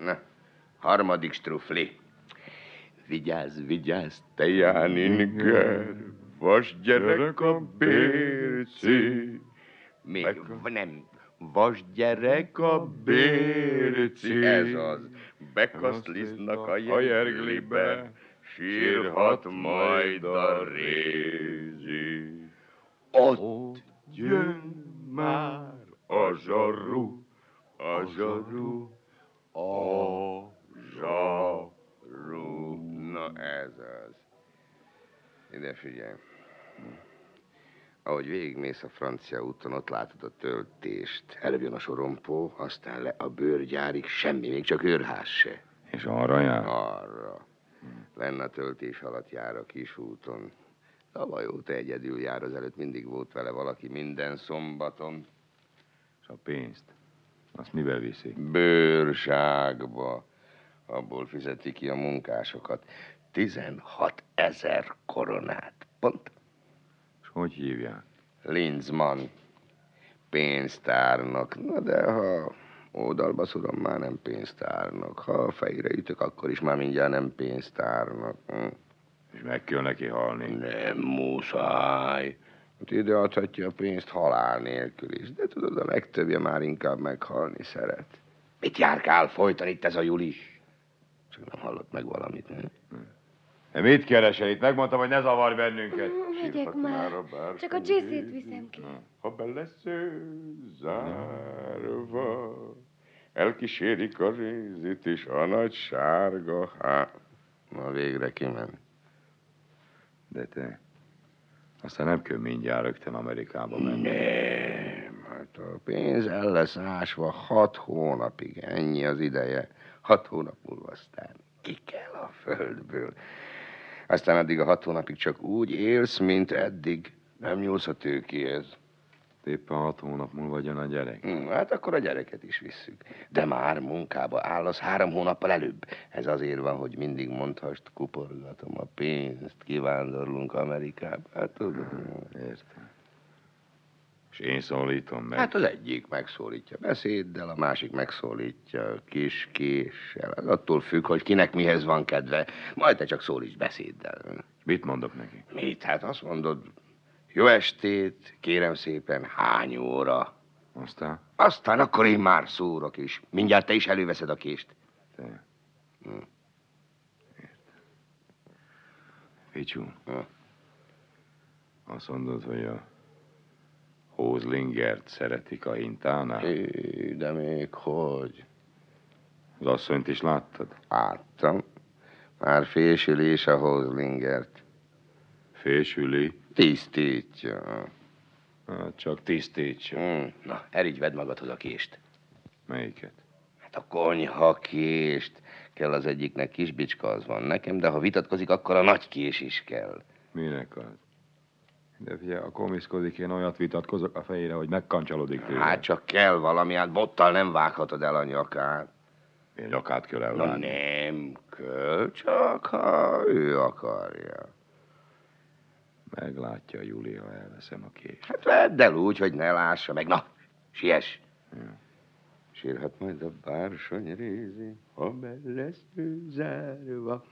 Na, harmadik strufli. Vigyázz, vigyázz, te Jáninger, vasgyerek a bérci. Még nem, vasgyerek a bérci. Ez az. Bekaszlisznak a jerglibe, sírhat majd a rézi. Ott jön már a zsaru, a zsaru, a zsaru. Na ez az. Ide figyelj. Ahogy végigmész a francia úton, ott látod a töltést. Előbb jön a sorompó, aztán le a bőrgyárig, semmi, még csak őrház se. És arra jár? Arra. Lenne a töltés alatt jár a kis úton. Tavaly óta egyedül jár, az előtt mindig volt vele valaki minden szombaton. És a pénzt? Azt mivel viszi? Bőrságba. Abból fizeti ki a munkásokat. 16 000 koronát. Pont. És hogy hívják? Linzmann. Pénztárnak. Na de ha oldalba szurom, már nem pénztárnak. Ha a fejére ütök, akkor is már mindjárt nem pénztárnak. És meg kell neki halni? Nem muszáj. Hát ide adhatja a pénzt halál nélkül is. De tudod, a legtöbbje már inkább meghalni szeret. Mit járkál folyton itt ez a Julis? Csak nem hallott meg valamit, ne? De mit keresel itt? Megmondtam, hogy ne zavarj bennünket. Megyek már. Csak a Jessie-t viszem ki. Ha be lesz zárva, elkísérik a rézit is a nagy sárga hát. Na végre kiment. De te... Aztán nem kell mindjárt rögtön Amerikába menni. Nem, hát a pénz el lesz ásva 6 hónapig. Ennyi az ideje. 6 hónap múlva aztán ki kell a földből. Aztán addig a 6 hónapig csak úgy élsz, mint eddig. Nem nyúlsz a tőkéhez. Éppen 6 hónap múlva jön a gyerek. Hát akkor a gyereket is visszük. De már munkába állasz 3 hónappal előbb. Ez azért van, hogy mindig mondhast, kuporgatom a pénzt, kivándorlunk Amerikába. Hát tudod. Értem. És én szólítom meg? Hát az egyik megszólítja beszéddel, a másik megszólítja kis késsel. Az attól függ, hogy kinek mihez van kedve. Majd te csak szólíts beszéddel. Mit mondok neki? Mit? Hát azt mondod, jó estét, kérem szépen, hány óra? Aztán? Aztán akkor én már szórok is. Mindjárt te is előveszed a kést. Te. Értem. Ficsú. Azt mondod, hogy a Hózlingert szeretik a hintánál? De még hogy? Az asszonyt is láttad? Láttam. Már fésülés a Hózlingert. Fésüli? Tisztítja. Hát csak tisztítsa. Na, erigy vedd magadhoz a kést. Melyiket? Hát a konyha kést. Kell az egyiknek kis bicska, az van nekem, de ha vitatkozik, akkor a nagy kés is kell. Minek az? De figyelj, a komiszkodik, én olyat vitatkozok a fejére, hogy megkancsalodik tőle. Hát csak kell valami, hát bottal nem vághatod el a nyakát. Én nyakát kell Na elvágni. nem kell, csak ha ő akarja. Meglátja Juli, ha elveszem a kést. Hát vedd el úgy, hogy ne lássa meg. Na, siess. Sírhat majd a bársony rézi, ha be lesz zárva.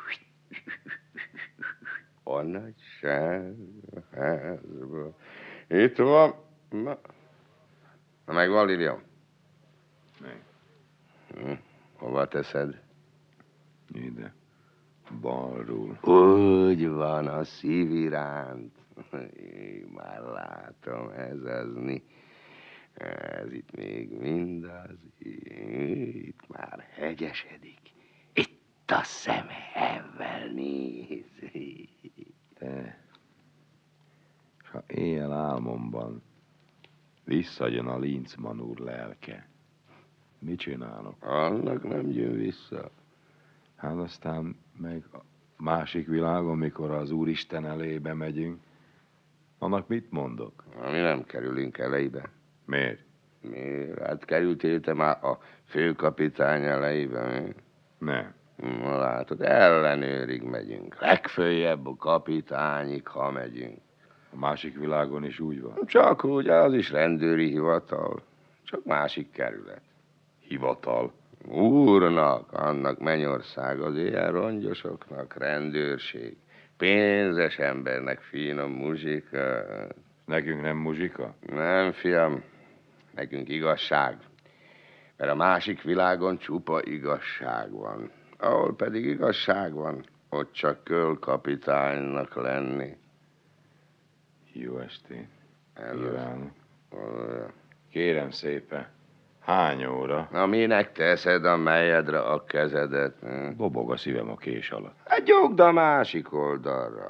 A nagy sárga házba. Itt van. Na megvan, Lilian? Meg. Hova teszed? Ide. Balról. Úgy van, a szív iránt. Én már látom, ez az mi. Ez itt még mindaz. Itt már hegyesedik. Itt a szememvel néz. Te. És ha éjjel álmomban visszajön a Linzmann úr lelke, mit csinálok? Annak nem jön vissza. Hát aztán meg a másik világon, mikor az Úristen elébe megyünk, annak mit mondok? Mi nem kerülünk elébe. Miért? Miért? Hát kerültél te már a főkapitány elébe, mi? Nem. Na látod, ellenőrig megyünk. Legföljebb a kapitányig, ha megyünk. A másik világon is úgy van. Csak úgy, az is rendőri hivatal. Csak másik kerület. Hivatal. Úrnak, annak mennyország, az ilyen rongyosoknak rendőrség. Pénzes embernek finom muzsika. Nekünk nem muzsika? Nem, fiam, nekünk igazság. Mert a másik világon csupa igazság van. Ahol pedig igazság van, ott csak kölkapitánynak lenni. Jó estét. Kívánok. Kérem szépen, hány óra? Na, minek teszed a mejedre a kezedet? Bobog a szívem a kés alatt. Hát gyúgd a másik oldalra.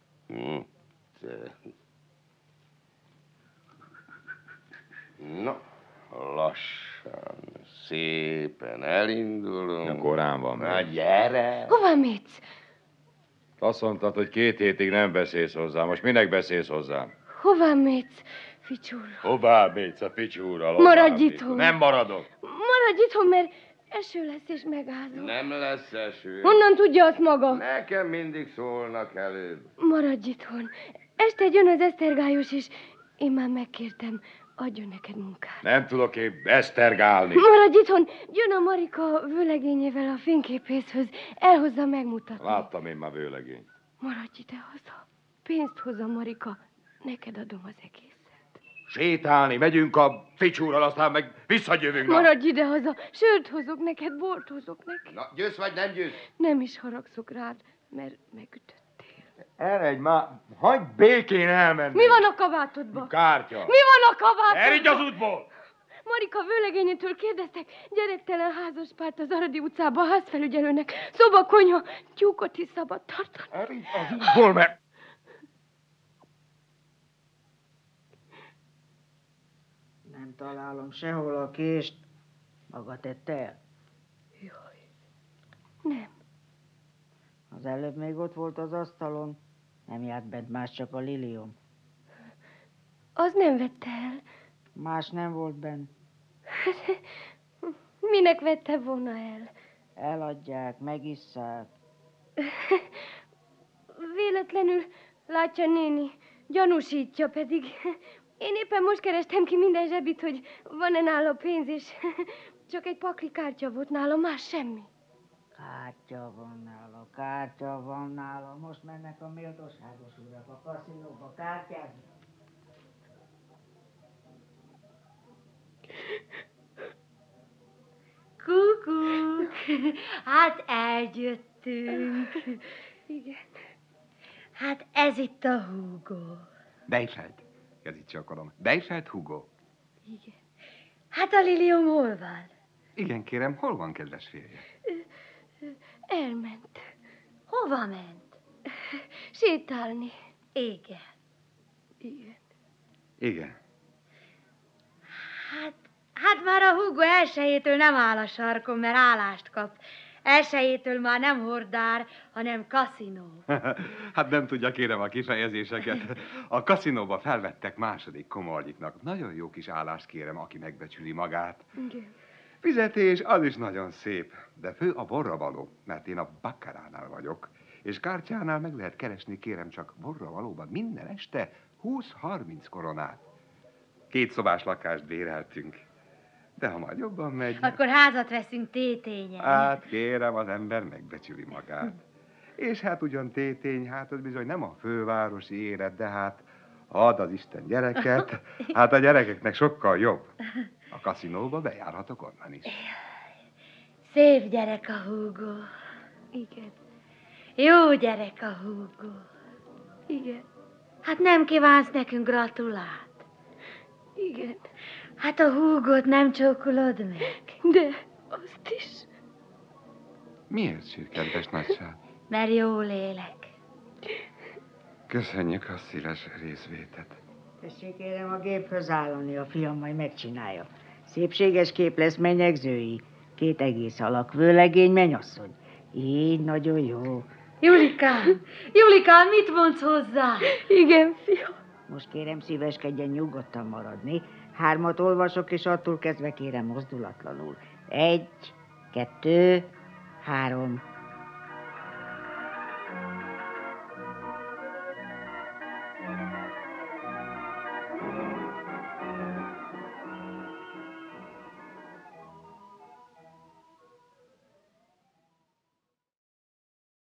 No, lassan, szépen elindulunk. Nem korán van. Na, gyere! Hova mész? Azt mondtad, hogy 2 hétig nem beszélsz hozzám. Most minek beszélsz hozzám? Hova mész, ficsúr? Hová mész a ficsúrral? Maradj itthon. Nem maradok. Maradj itthon, mert eső lesz és megállunk. Nem lesz eső. Honnan tudja azt maga? Nekem mindig szólnak előbb. Maradj itthon. Este jön az esztergályos, és én már megkértem, adjon neked munkát. Nem tudok én esztergálni. Maradj itthon. Jön a Marika vőlegényével a fényképészhöz. Elhozza megmutatni. Láttam én már vőlegényt. Maradj ide haza. Pénzt hoz a Marika. Neked adom az egészet. Sétálni, megyünk a ficsúrral, aztán meg visszajövünk. Maradj ide haza. Sört hozok neked, bort hozok neked. Na, győz vagy nem győz? Nem is haragszok rád, mert megütöttél. Eredj már, hagyd békén elmenni. Mi van a kabátodban? Kártya. Mi van a kabátodban? Eredj az útból! Marika vőlegényétől kérdeztek, gyerektelen házaspárt az Aradi utcába a házfelügyelőnek. Szobakonyha, tyúkot is szabad tartani. Eredj az útból, mert... Nem találom sehol a kést. Maga tette el? Jaj, nem. Az előbb még ott volt az asztalon. Nem járt bent más, csak a lilium. Az nem vette el. Más nem volt bent. Minek vette volna el? Eladják, megisszák. Véletlenül, látja néni, gyanúsítja pedig. Én éppen most kerestem ki minden zsebit, hogy van-e nála pénz, és csak egy pakli kártya volt nála, más semmi. Kártya van nála. Most mennek a méltóságos urak a kaszinóba kártyázni. Kukuk, hát eljöttünk. Igen. Hát ez itt a Hugo. Dejfeld. Kezítse akarom. Dejfeld Hugo. Igen. Hát a Lilium hol van? Igen, kérem, hol van kedves férje? Elment. Hova ment? Sétálni. Igen. Igen. Igen. Hát már a Hugo elsőjétől nem áll a sarkon, mert állást kap. Elsőjétől már nem hordár, hanem kaszinó. Hát nem tudja, kérem, a kifejezéseket. A kaszinóba felvettek második komornyiknak. Nagyon jó kis állást kérem, aki megbecsüli magát. Igen. Fizetés az is nagyon szép, de fő a borravaló, mert én a bakkaránál vagyok, és kártyánál meg lehet keresni, kérem, csak borravalóban minden este 20-30 koronát. 2 szobás lakást béreltünk. De ha majd jobban megy... Akkor házat veszünk Tétényen. Hát kérem, az ember megbecsüli magát. És hát ugyan Tétény, hát az bizony nem a fővárosi élet, de hát ad az Isten gyereket, hát a gyerekeknek sokkal jobb. A kaszinóba bejárhatok onnan is. Szép gyerek a Hugo. Igen. Jó gyerek a Hugo. Igen. Hát nem kívánsz nekünk gratulát? Igen. Hát a Hugot nem csókolod meg? De azt is. Miért sír, kedves nagyság? Mert jól élek. Köszönjük a szíves részvétet. Tessék, kérem a géphöz állani, a fiam majd megcsinálja. Szépséges kép lesz, menyegzői. 2 egész alak, vőlegény, mennyasszony. Így nagyon jó. Julikám, mit mondsz hozzá? Igen, fiam. Most kérem szíveskedjen nyugodtan maradni. 3 olvasok, és attól kezdve kérem mozdulatlanul. 1, 2, 3.